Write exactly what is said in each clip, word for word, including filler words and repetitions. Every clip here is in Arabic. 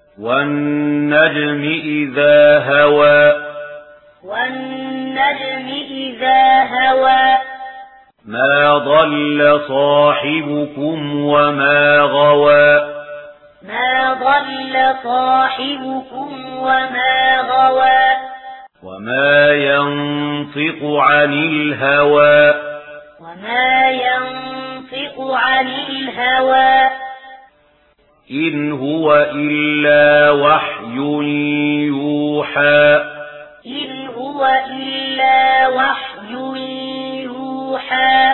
والنجم إذا هوى والنجم إذا هوى ما ضل صاحبكم وما غوى ما ضل صاحبكم وما غوى وما ينطق عن الهوى وما ينطق عن الهوى إن هو إلا وحي يوحى إن هو إلا وحي يوحى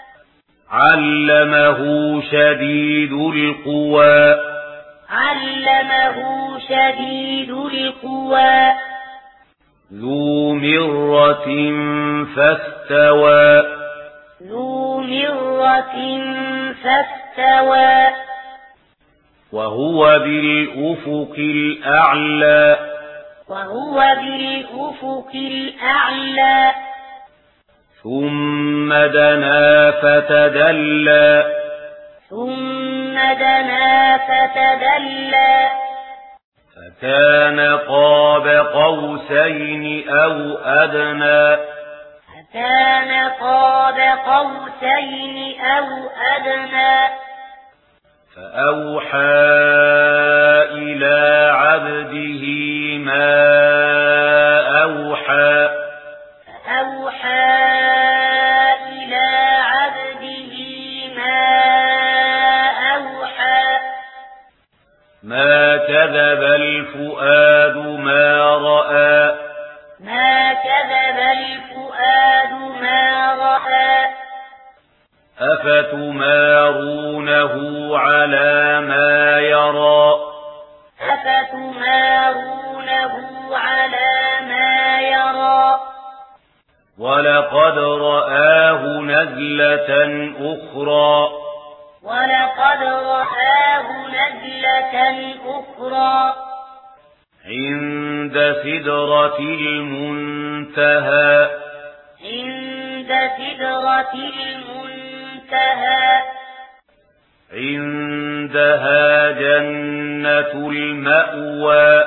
علمه شديد القوى علمه شديد القوى ذو مرة فاستوى ذو مرة فاستوى وهو بالأفق الأعلى وهو بالأفق الأعلى ثم دنا فتدلى ثم دنا فتدلى فكان قاب قوسين أو أدنى فكان قاب قوسين أو أدنى فأوحى إلى عبده ما أوحى فأوحى إلى عبده ما أوحى ما كذب الفؤاد ما رأى ما كذب الفؤاد ما رأى أفتمارونه على ما يرى أفتمارونه على ما يرى ولقد رآه نزلة أخرى ولقد رآه نزلة أخرى عند سدرة المنتهى عند سدرة المنتهى عندها جنة المأوى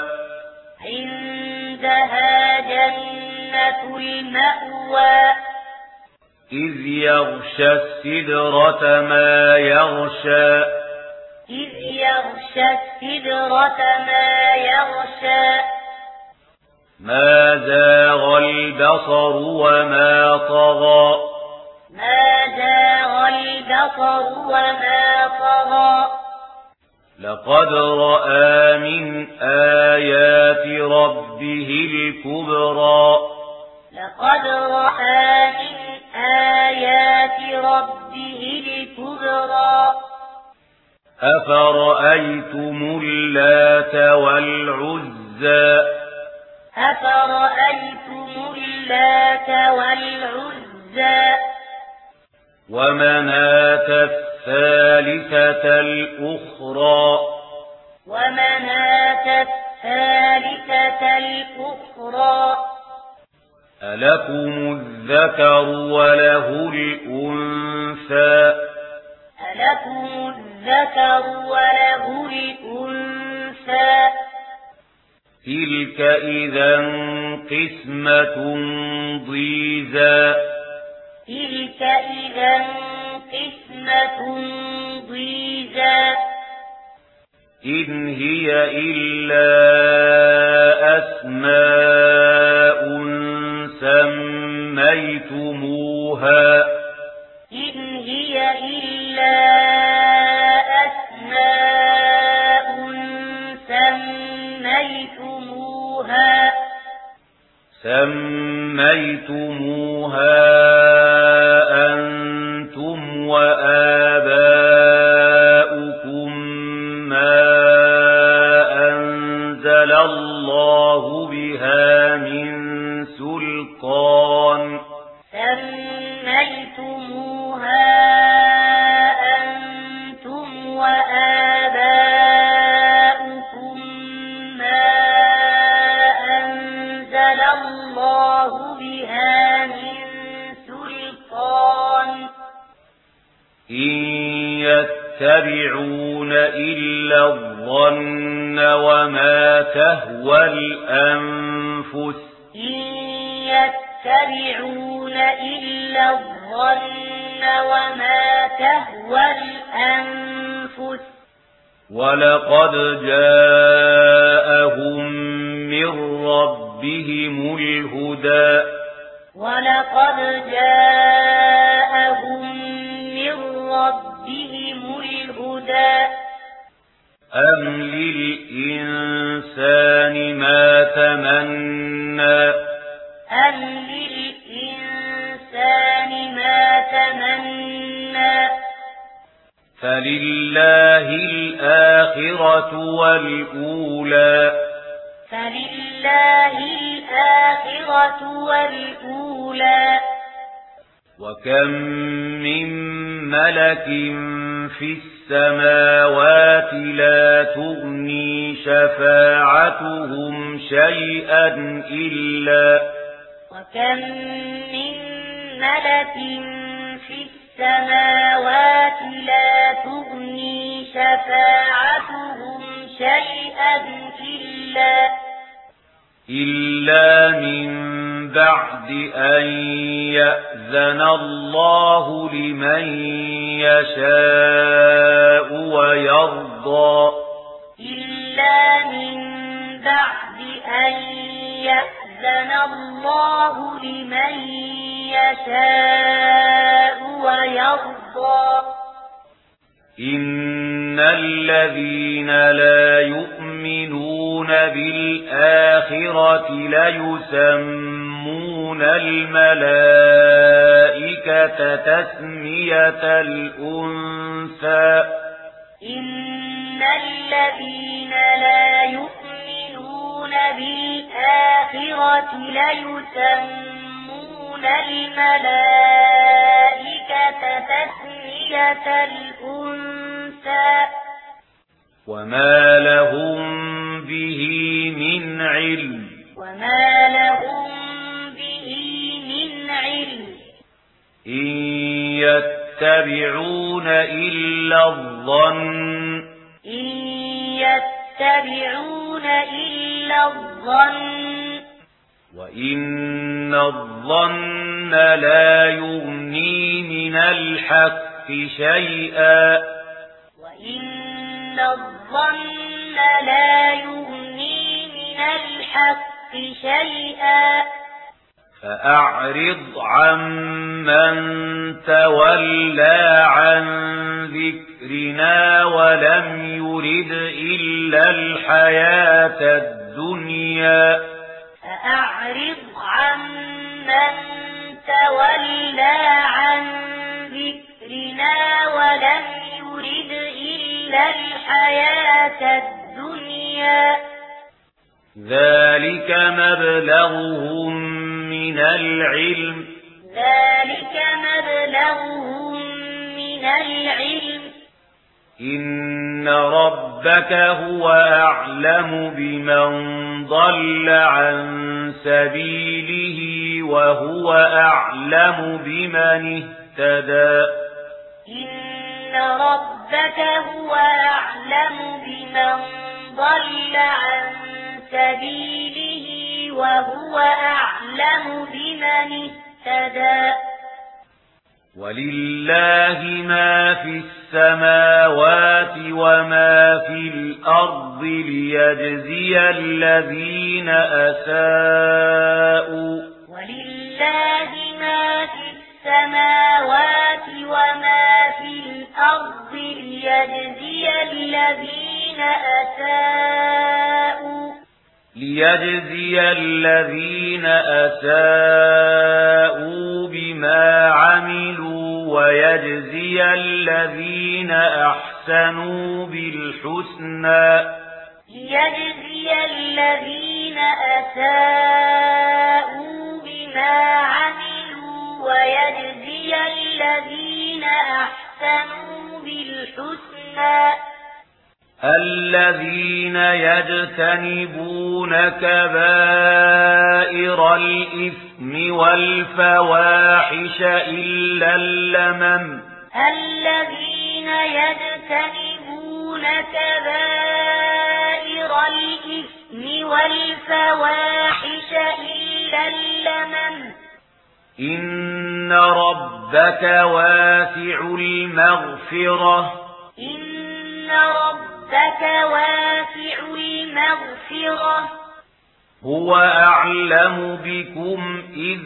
عندها جنة المأوى إذ يغشى السدرة ما يغشى إذ يغشى السدرة ما يغشى ما زاغ البصر وما طغى ما زاغ البصر وما طغى لقد رأى من آيات ربه الكبرى لقد رأى من آيات ربه الكبرى أفرأيتم اللات والعزى أفرأيتم اللات والعزى ومناة الثالثة الأخرى ومناة الثالثة الأخرى ألكم الذكر وله الأنثى ألكم الذكر وله الأنثى تلك إذا قسمة ضيزى تلك إذا قسمة ضيزى إن هي إلا أسماء سميتموها إن هي إلا أسماء سميتموها سميتموها أنتم وآباؤكم ما أنزل الله بها من سلطان سميتموها أنتم وآباؤكم ما أنزل الله بها من سلطان إن يتبعون إلا الظن وما تهوى الأنفس إن يتبعون إلا الظن وما تهوى الأنفس ولقد جاءهم من ربهم الهدى ولقد جاءهم من ربهم الهدى أم للإنسان ما تمنى أم للإنسان ما تمنى فلله الآخرة والأولى فلله الآخرة والأولى وكم من ملك في السماوات لا تغني شفاعتهم شيئا إلا وكم من ملك في السماوات لا تغني شفاعتهم شيئا إلا إلا من بعد أن يأذن الله لمن يشاء ويرضى إلا من بعد أن يأذن الله لمن يشاء ويرضى إن الذين لا يؤمنون بالآخرة ليسمون الملائكة تسمية الأنثى إن الذين لا يؤمنون بالآخرة ليسمون الملائكة تسمية الأنثى وما لهم به من علم وما لهم به من علم إن يتبعون إلا الظن إن يتبعون إلا الظن وإن الظن لا يغني من الحق شيئا وإن الظن لا يغني من الحق شيئا فأعرض عمن تولى عن ذكرنا ولم يرد إلا الحياة الدنيا فأعرض عمن تولى عن ذكرنا ولم يرد إلا الحياة الدنيا ذلك مبلغهم من العلم ذلك مبلغهم من العلم إن ربك هو أعلم بمن ضل عن سبيله وهو أعلم بمن اهتدى إن ربك هو أعلم بمن ضل عن سبيله وهو أعلم بمن اهتدى ولله ما في السماوات وما في الأرض ليجزي الذين أساءوا ولله ما في السماوات وما في الأرض ليجزي الذين أساءوا ليجزي الذين أساءوا بما عملوا ويجزي الذين أحسنوا بالحسنى ليجزي الذين أساءوا بما عملوا ويجزي الذين أحسنوا بالحسنى الذين يجتنبون كبائر الإثم والفواحش إلا اللمم الذين يجتنبون كبائر الفواحش إلا اللمم إن ربك واسع المغفرة إن ربك واسع المغفرة هو أعلم بكم إذ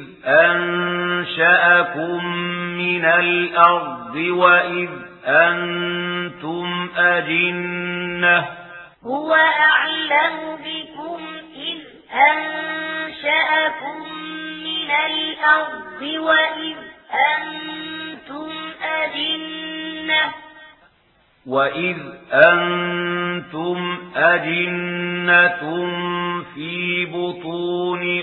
أنشأكم من الأرض وإذ أنتم أجنة هو أعلم بكم إذ أنشأكم من الأرض وإذ أنتم أجنة وإذ أنتم أجنة في بطون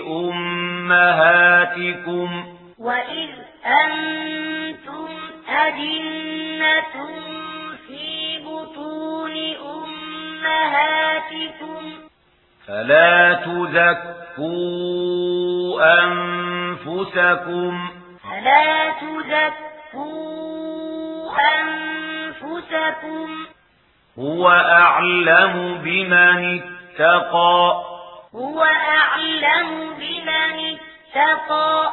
أمهاتكم وإذ أنتم أجنة في بطون أمهاتكم فلا تزكوا أنفسكم فلا تزكوا أنفسكم هو أعلم بمن اتقى هو أعلم بمن اتقى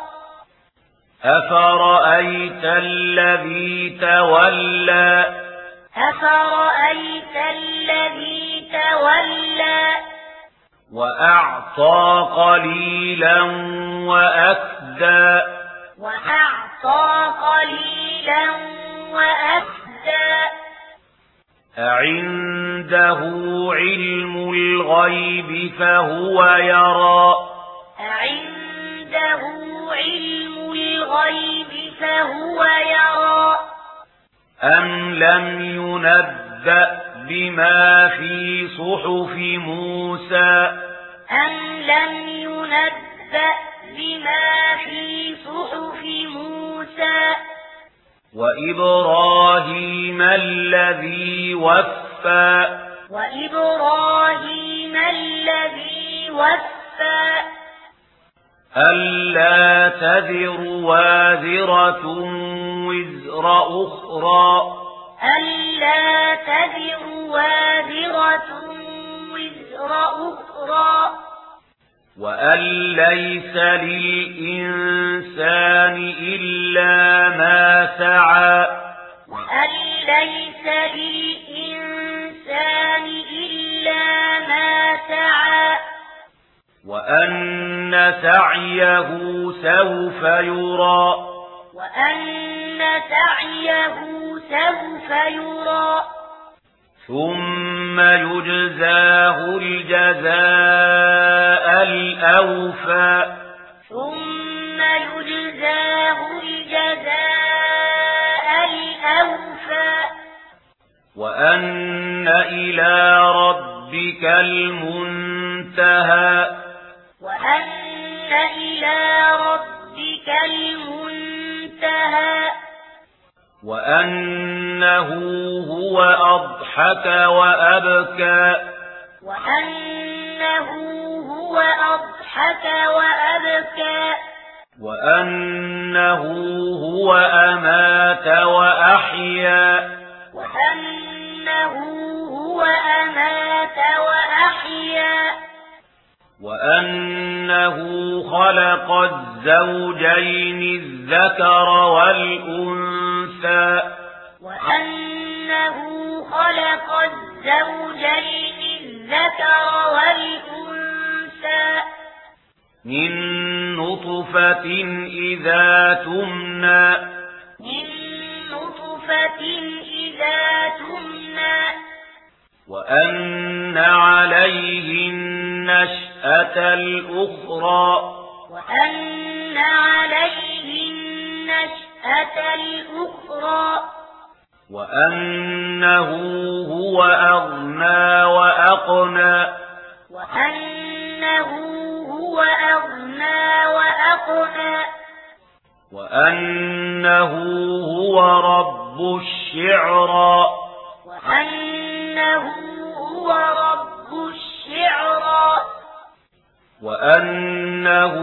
أفرأيت الذي تولى أفرأيت الذي تولى وأعطى قليلا وأكدى وأعطى قليلا وأكدى أعنده علم الغيب فهو يرى أعنده علم الغيب فهو يرى أم لم ينبأ بما في صحف موسى أم لم ينبأ بما في صحف موسى وإبراهيم الذي وفى وإبراهيم الذي وفى ألا تذر وازرة وزر أخرى ألا تذر وازرة وزر أخرى وأن ليس للإنسان إلا ما سعى وأن ليس للإنسان إلا ما سعى وأن سعيه سوف يرى وأن سعيه سوف يرى ثم يجزاه الجزاء الأوفى ثم يجزاه الجزاء الأوفى وأن إلى ربك المنتهى وأن إلى ربك المنتهى وأنه هو أضحك وأبكى وأنه هو أضحك وأبكى وأنه هو أمات وأحيا وأنه هو أمات وأحيا وأنه خلق الزوجين الذكر والأنثى وأنه خلق الزوجين الذكر والأنثى من نطفة إذا تمنى من نطفة إذا تمنى وأن عليه النشأة الأخرى وأن عليه النشأة الأخرى وأنه هو أغنى وأقنى وأنه هو أغنى وأقنى وأنه هو رب الشعرى وأنه هو رب الشعرى وأنه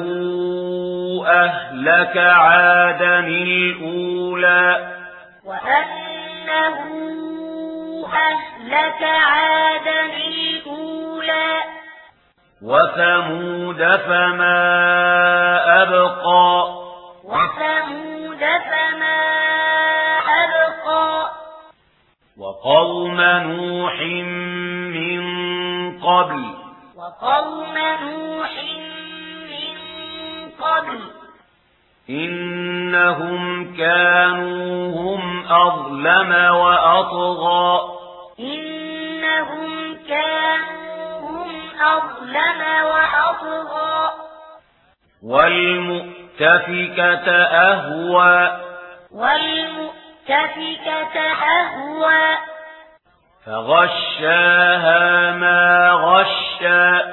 أهلك عادا الأولى وأنه أهلك عادا الأولى وثمود فما أبقى وثمود فما أبقى وقوم نوح من قبل وقوم نوح من قبل إنهم كانوا هم أظلم وأطغى إنهم كانوا هم أظلم وأطغى والمؤتفكة أهوى والمؤتفكة أهوى فغشاها ما غشى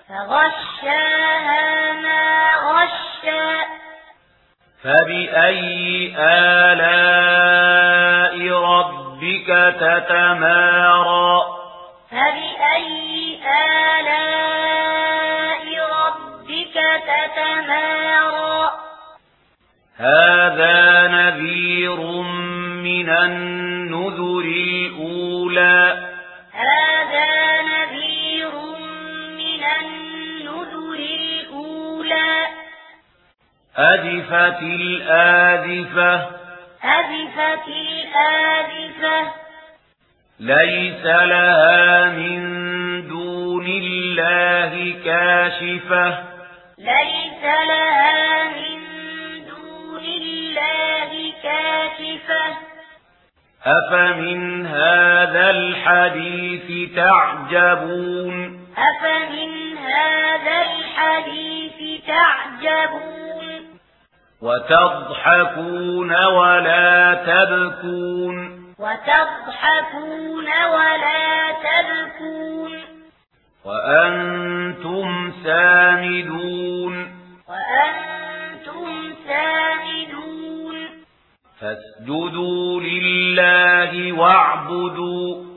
فغشاها ما غشى فبأي آلاء ربك تتمارى فبأي آلاء ربك تتمارى هذا نذير من النذر الأولى هذا نذير من النذر الأولى أزفت الآزفة أزفت الآزفة ليس لها من دون الله كاشفة ليس لها من دون الله كاشفة أفمن هذا الحديث تعجبون أفمن هذا الحديث تعجبون وتضحكون ولا تبكون وتضحكون ولا تبكون وأنتم سامدون وأنتم سامدون فاسجدوا لله واعبدوا